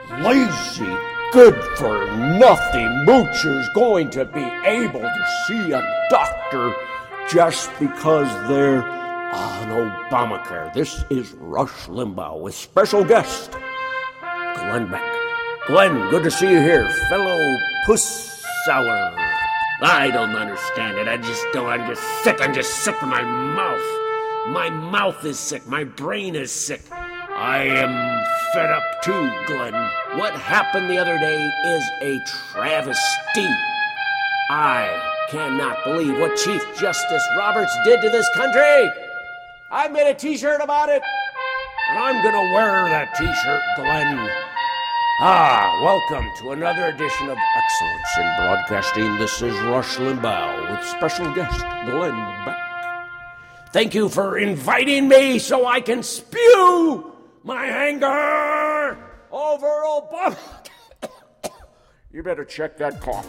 lazy, good-for-nothing moochers going to be able to see a doctor just because they're on Obamacare. This is Rush Limbaugh with special guest Glenn Beck. Glenn, good to see you here, fellow puss sour. I don't understand it. I'm just sick. I'm just sick of my mouth. My mouth is sick. My brain is sick. I am fed up too, Glenn. What happened the other day is a travesty. I cannot believe what Chief Justice Roberts did to this country. I made a t-shirt about it, and I'm going to wear that t-shirt, Glenn. Welcome to another edition of Excellence in Broadcasting. This is Rush Limbaugh with special guest Glenn Beck. Thank you for inviting me so I can spew my anger over Obama. You better check that cough.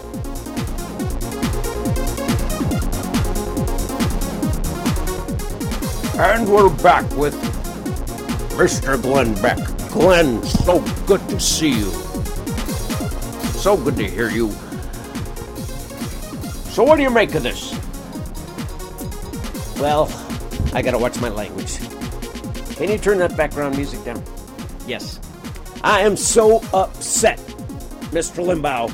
And we're back with Mr. Glenn Beck. Glenn, so good to see you. So good to hear you. So what do you make of this? Well, I gotta watch my language. Can you turn that background music down? Yes. I am so upset, Mr. Limbaugh.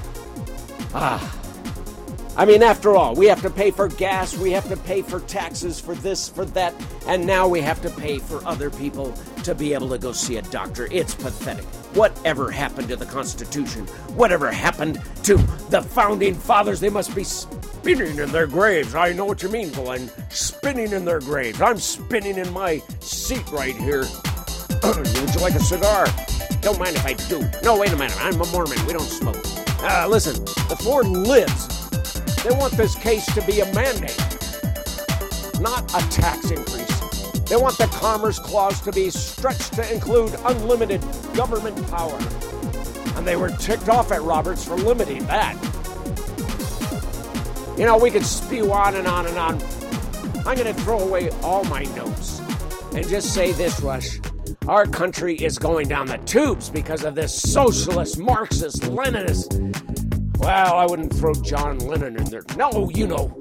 I mean, after all, we have to pay for gas, we have to pay for taxes, for this, for that, and now we have to pay for other people to be able to go see a doctor. It's pathetic. Whatever happened to the Constitution? Whatever happened to the Founding Fathers? They must be spinning in their graves. I know what you mean, Glenn. Spinning in their graves. I'm spinning in my seat right here. Would you like a cigar? Don't mind if I do. No, wait a minute. I'm a Mormon. We don't smoke. Listen, the Ford lives. They want this case to be a mandate, not a tax increase. They want the Commerce Clause to be stretched to include unlimited government power. And they were ticked off at Roberts for limiting that. You know, we could spew on and on and on. I'm going to throw away all my notes and just say this, Rush. Our country is going down the tubes because of this socialist, Marxist, Leninist. Well, I wouldn't throw John Lennon in there. No, you know.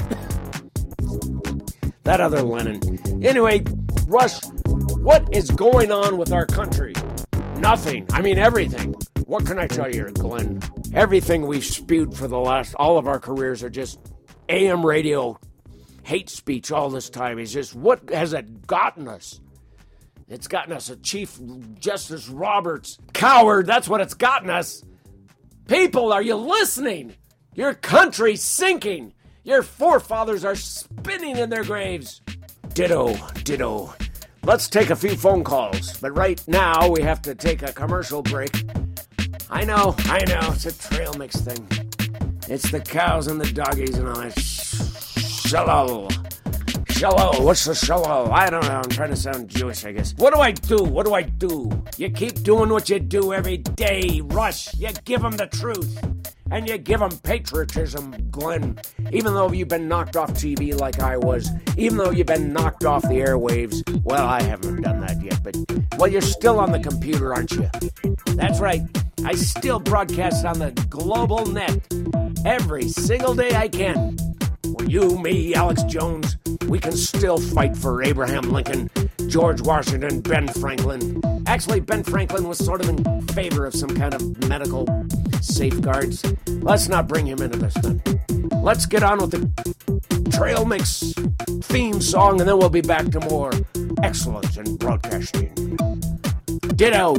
That other Lennon. Anyway, Rush, what is going on with our country? Nothing. I mean, everything. What can I tell you, Glenn? Everything we've spewed for all of our careers are just AM radio, hate speech all this time. It's just, what has it gotten us? It's gotten us a Chief Justice Roberts coward. That's what it's gotten us. People, are you listening? Your country's sinking. Your forefathers are spinning in their graves. Ditto, ditto. Let's take a few phone calls. But right now, we have to take a commercial break. I know. It's a trail mix thing. It's the cows and the doggies and all that. Shalom. What's the shalom? I don't know. I'm trying to sound Jewish, I guess. What do I do? You keep doing what you do every day, Rush. You give them the truth. And you give them patriotism, Glenn. Even though you've been knocked off TV like I was. Even though you've been knocked off the airwaves. Well, I haven't done that yet, but... Well, you're still on the computer, aren't you? That's right. I still broadcast on the global net. Every single day I can. Well, you, me, Alex Jones, we can still fight for Abraham Lincoln, George Washington, Ben Franklin. Actually, Ben Franklin was sort of in favor of some kind of medical safeguards. Let's not bring him into this then. Let's get on with the Trail Mix theme song, and then we'll be back to more Excellence in Broadcasting. Ditto.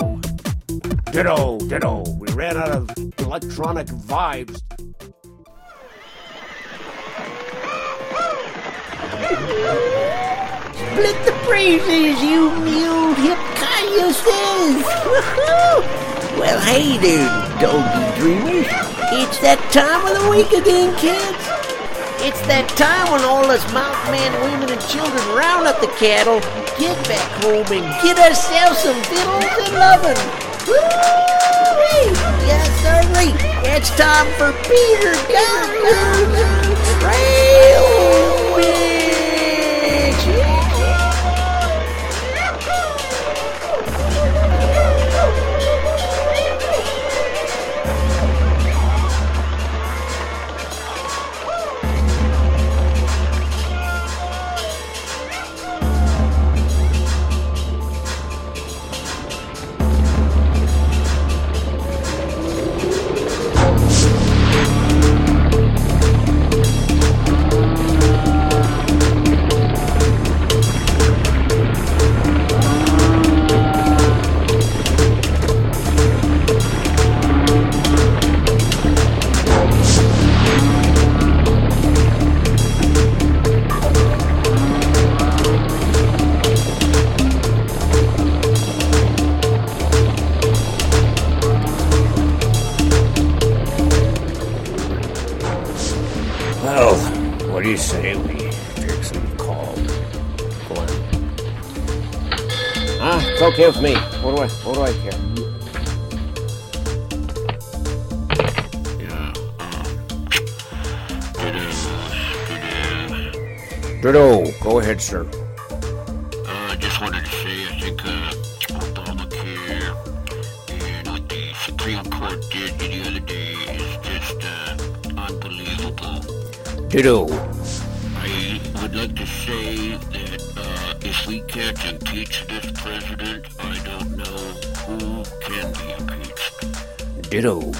We ran out of electronic vibes. Split the praises, you mule hip cayuses! Well, hey there, doggy dreamers. It's that time of the week again, kids. It's that time when all us mountain men, women, and children round up the cattle, get back home, and get ourselves some victuals and lovin'. Woo-wee! Yes, certainly. It's time for Peter Gunner's Trail Mix. do you say we take some call, Glenn? It's okay with me. What do I care? Ditto. Go ahead, sir. I just wanted to say, I think Obamacare and what the Supreme Court did the other day is just unbelievable. Ditto. I would like to say that if we can't impeach this president, I don't know who can be impeached. Ditto.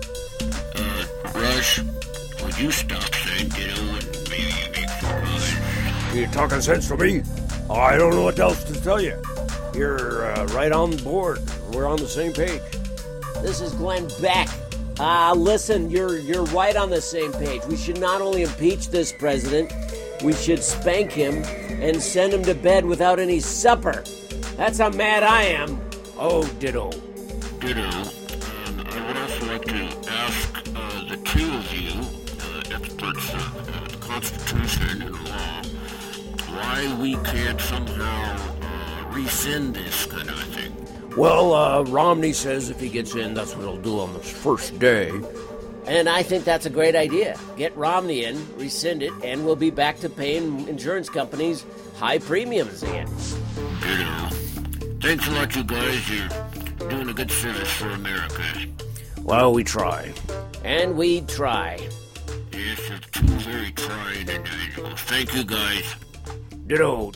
Rush, would you stop saying ditto and maybe make some noise? You talking sense to me? I don't know what else to tell you. You're right on board. We're on the same page. This is Glenn Beck. Listen, you're right on the same page. We should not only impeach this president, we should spank him and send him to bed without any supper. That's how mad I am. Oh, ditto. Ditto. I would also like to ask the two of you, experts of the Constitution and law, why we can't somehow rescind this kind of a thing. Well, Romney says if he gets in, that's what he'll do on this first day. And I think that's a great idea. Get Romney in, rescind it, and we'll be back to paying insurance companies high premiums again. Ditto. Thanks a lot, you guys. You're doing a good service for America. Well, we try. And we try. Yes, you're two very trying individuals. Thank you, guys. Ditto.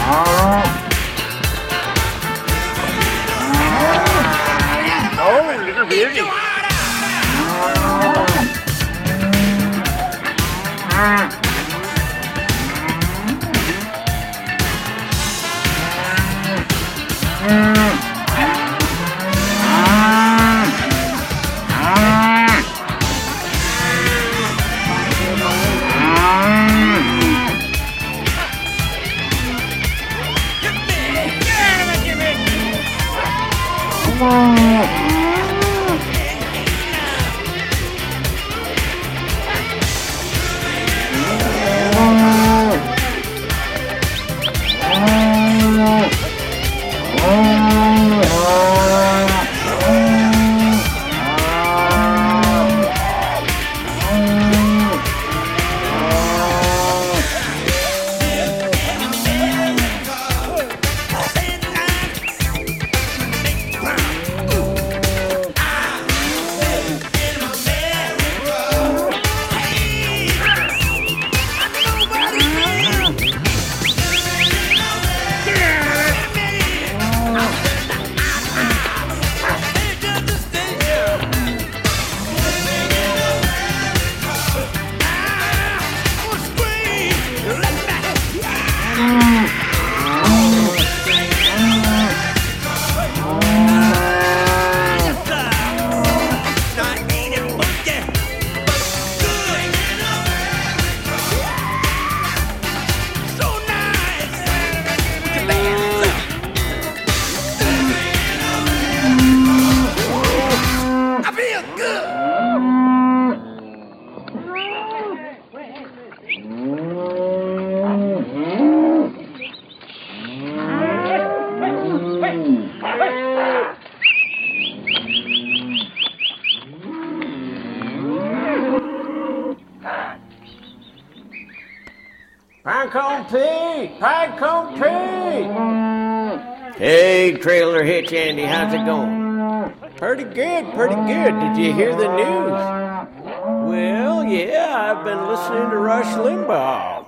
Oh, little beauty. Pinecone Pete! Pinecone Pete! Hey, Trailer Hitch Andy, how's it going? Pretty good, pretty good. Did you hear the news? Well, yeah, I've been listening to Rush Limbaugh.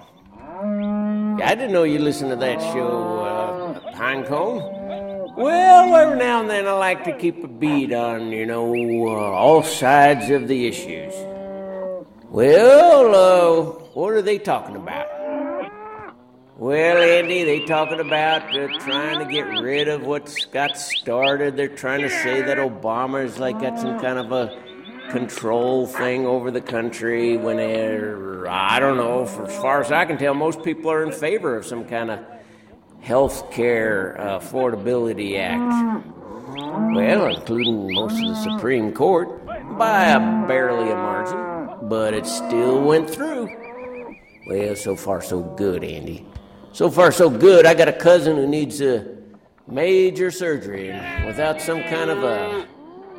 I didn't know you listened to that show, Pinecone. Well, every now and then I like to keep a beat on, all sides of the issues. Well, what are they talking about? Well, Andy, they talking about trying to get rid of what's got started. They're trying to say that Obama's got some kind of a control thing over the country when I don't know, for as far as I can tell, most people are in favor of some kind of health care affordability act. Well, including most of the Supreme Court, by barely a margin, but it still went through. Well, so far so good, Andy. So far, so good. I got a cousin who needs a major surgery, and without some kind of a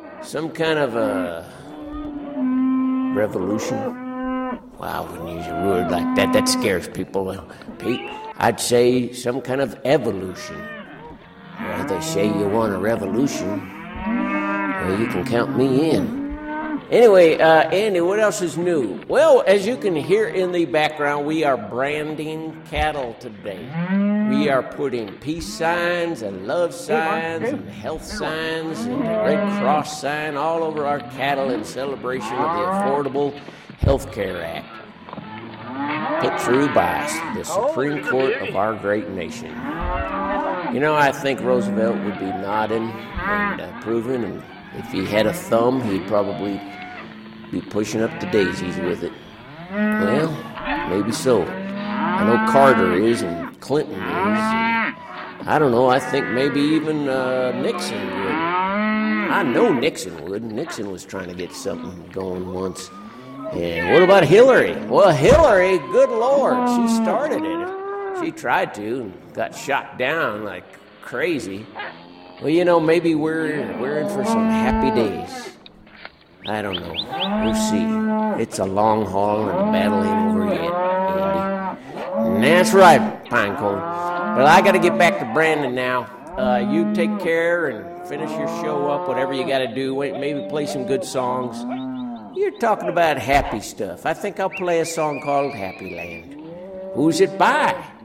revolution. Wow, I wouldn't use a word like that. That scares people, Pete. I'd say some kind of evolution. Well, they say you want a revolution. Well, you can count me in. Anyway, Andy, what else is new? Well, as you can hear in the background, we are branding cattle today. We are putting peace signs and love signs and health signs and the Red Cross sign all over our cattle in celebration of the Affordable Health Care Act, put through by the Supreme Court of our great nation. I think Roosevelt would be nodding and approving, and if he had a thumb, he'd probably be pushing up the daisies with it. Well, maybe so. I know Carter is, and Clinton is, and I don't know, I think maybe even Nixon would. I know Nixon would. Nixon was trying to get something going once. And what about Hillary? Well, Hillary, good Lord, she started it. She tried to and got shot down like crazy. Well, maybe we're in for some happy days. I don't know. We'll see. It's a long haul and the battle ain't over yet, Andy. That's right, Pinecone. But I got to get back to Brandon now. You take care and finish your show up, whatever you got to do. Maybe play some good songs. You're talking about happy stuff. I think I'll play a song called Happy Land. Who's it by?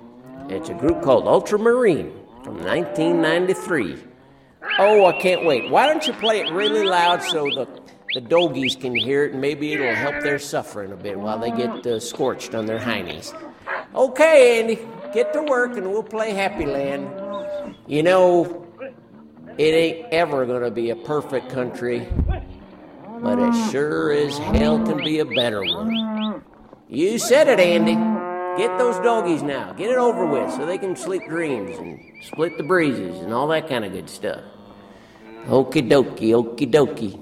It's a group called Ultramarine from 1993. Oh, I can't wait. Why don't you play it really loud so the doggies can hear it, and maybe it'll help their suffering a bit while they get scorched on their heinies. Okay, Andy, get to work and we'll play Happy Land. You know, it ain't ever gonna be a perfect country, but it sure as hell can be a better one. You said it, Andy. Get those doggies now. Get it over with so they can sleep dreams and split the breezes and all that kind of good stuff. Okie dokie, okie dokie.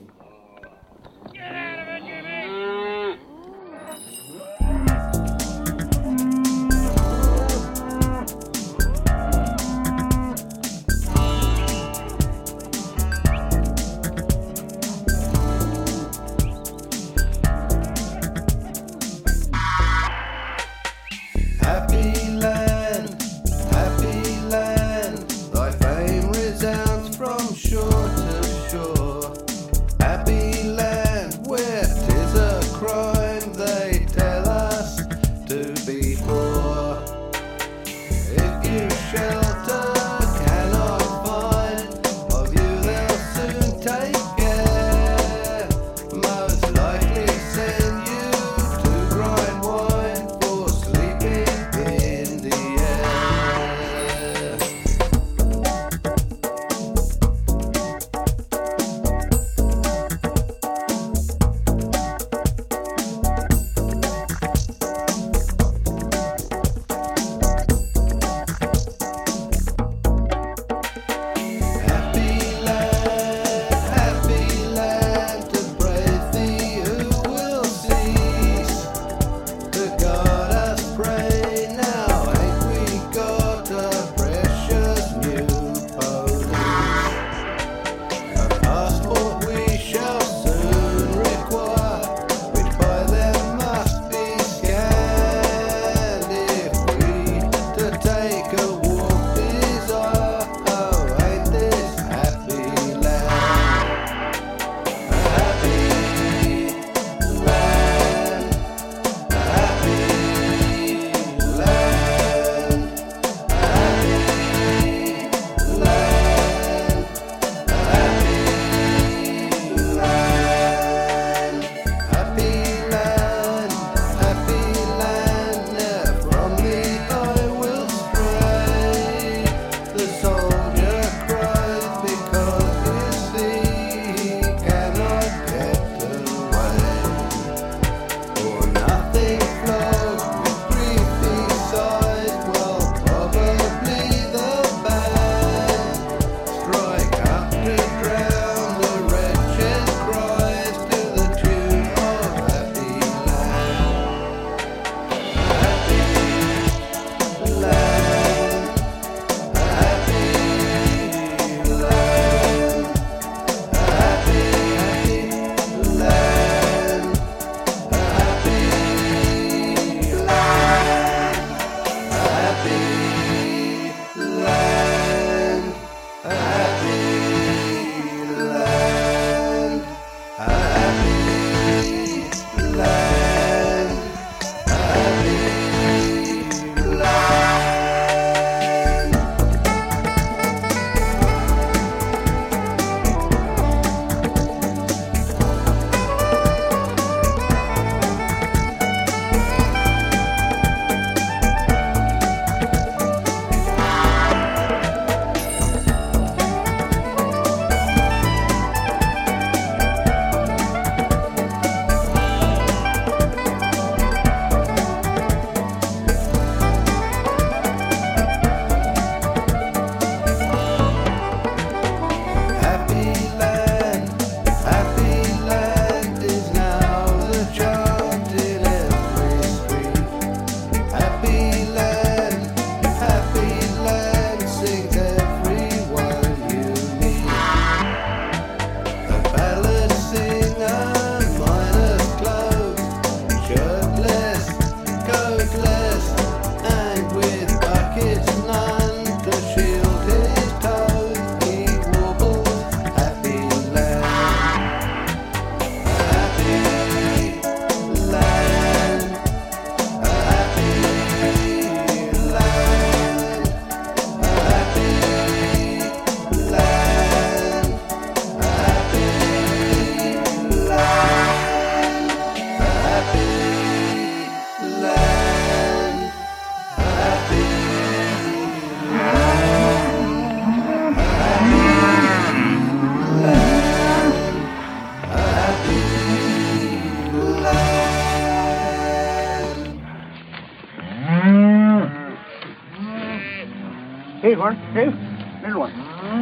Hey, Horn. Hey, little one.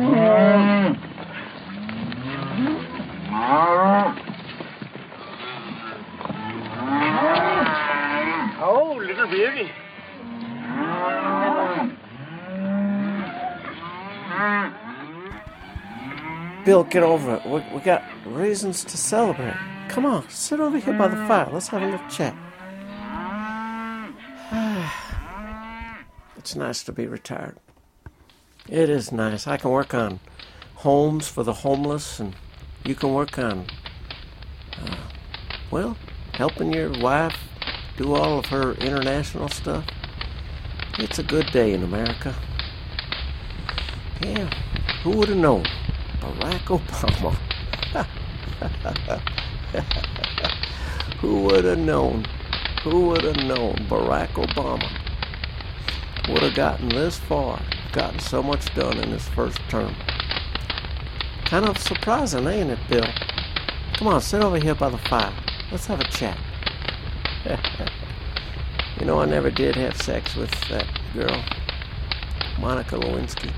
Oh, little baby. Bill, get over it. We got reasons to celebrate. Come on, sit over here by the fire. Let's have a little chat. It's nice to be retired. It is nice. I can work on homes for the homeless, and you can work on, helping your wife do all of her international stuff. It's a good day in America. Yeah, who would have known? Barack Obama. Who would have known? Who would have known Barack Obama would have gotten this far, gotten so much done in his first term? Kind of surprising, ain't it, Bill? Come on, sit over here by the fire. Let's have a chat. You know, I never did have sex with that girl, Monica Lewinsky.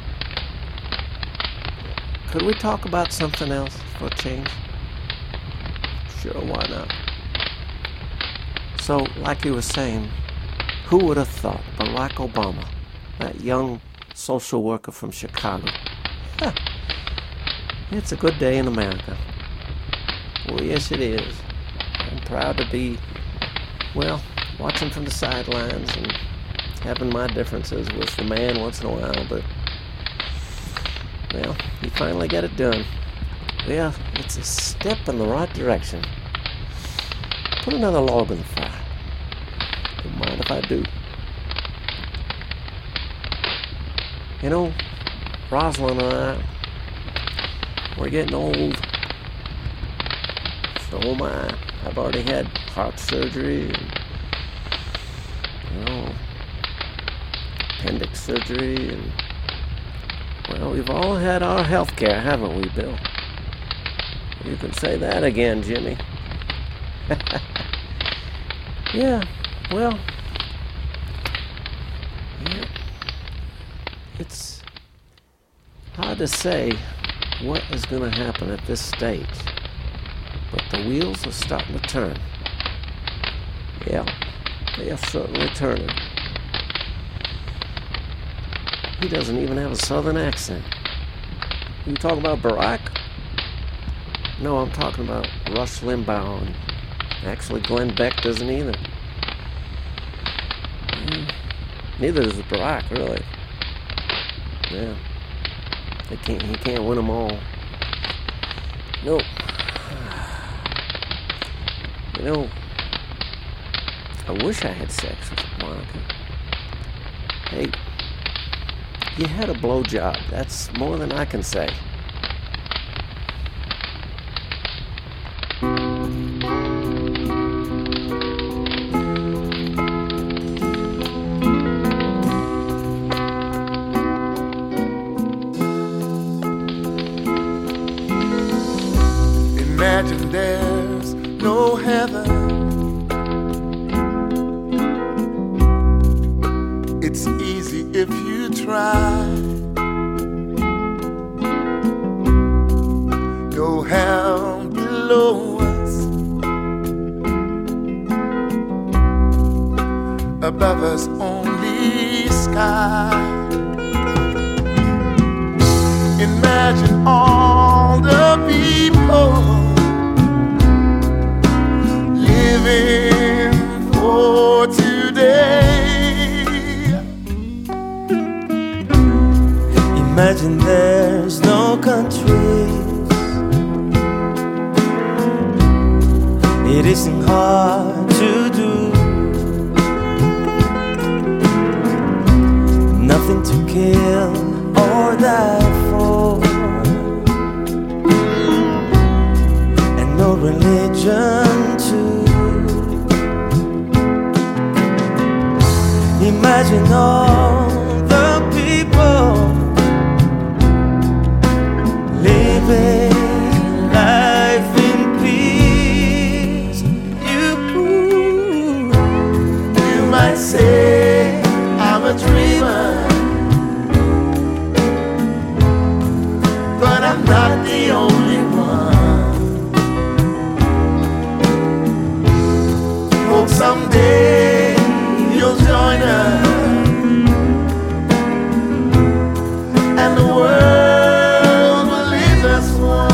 Could we talk about something else for a change? Sure, why not? So, like you were saying, who would have thought Barack Obama, that young social worker from Chicago? It's a good day in America. Well, yes, it is. I'm proud to be, watching from the sidelines and having my differences with the man once in a while, but, he finally got it done. Yeah, it's a step in the right direction. Put another log in the fire. Don't mind if I do. You know, Rosalind and I, we're getting old. So am I. I've already had heart surgery and, appendix surgery, and, we've all had our health care, haven't we, Bill? You can say that again, Jimmy. Yeah, it's hard to say what is going to happen at this stage, but the wheels are starting to turn. Yeah, they are certainly turning. He doesn't even have a southern accent. You talking about Barack? No, I'm talking about Rush Limbaugh, and actually Glenn Beck doesn't either. Neither does Barack, really. Yeah. He can't win them all. Nope. You know, I wish I had sex with Monica. Hey, you had a blowjob. That's more than I can say. Imagine there's no heaven. It's easy if you try. No hell below us, above us only sky. Imagine all the people living for today. Imagine there's no countries. It isn't hard to do. Nothing to kill or die for, and no religion too. Imagine all the people living life in peace. You the world believes us one.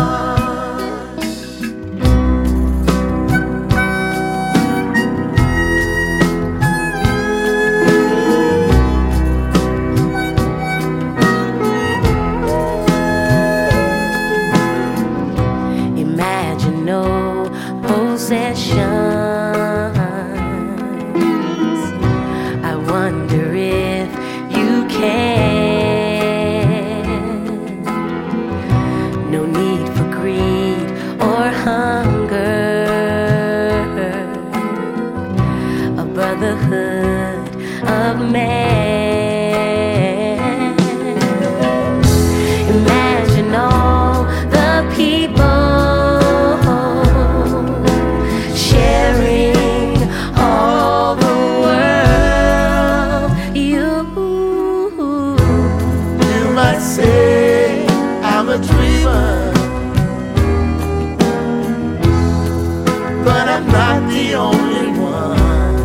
Imagine no possessions. I wonder if you can. No need for greed or hunger. A brotherhood of man. Imagine all the people sharing all the world. You might say I'm a dreamer, but I'm not the only one.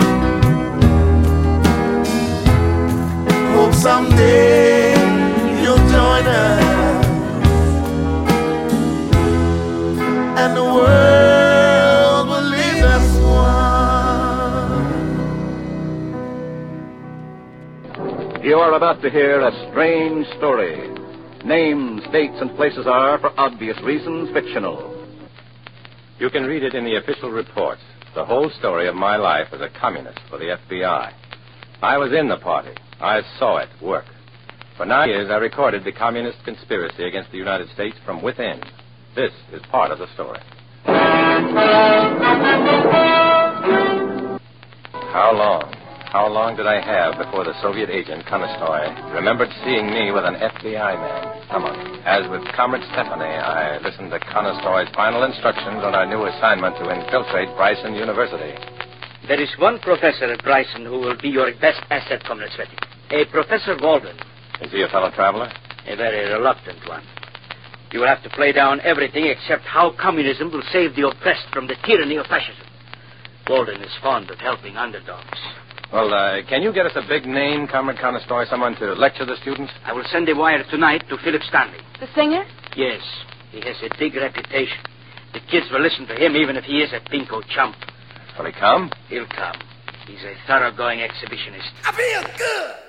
Hope someday you'll join us, and the world will leave us one. You are about to hear a strange story. Names, dates, and places are, for obvious reasons, fictional. You can read it in the official reports. The whole story of my life as a communist for the FBI. I was in the party. I saw it work. For 9 years, I recorded the communist conspiracy against the United States from within. This is part of the story. How long did I have before the Soviet agent, Konostoy, remembered seeing me with an FBI man? Come on. As with Comrade Stephanie, I listened to Konostoy's final instructions on our new assignment to infiltrate Bryson University. There is one professor at Bryson who will be your best asset, Comrade Sweaty. A Professor Walden. Is he a fellow traveler? A very reluctant one. You will have to play down everything except how communism will save the oppressed from the tyranny of fascism. Walden is fond of helping underdogs. Well, can you get us a big name, Comrade Konostoy, someone to lecture the students? I will send a wire tonight to Philip Stanley. The singer? Yes. He has a big reputation. The kids will listen to him even if he is a pinko chump. Will he come? He'll come. He's a thoroughgoing exhibitionist. I feel good.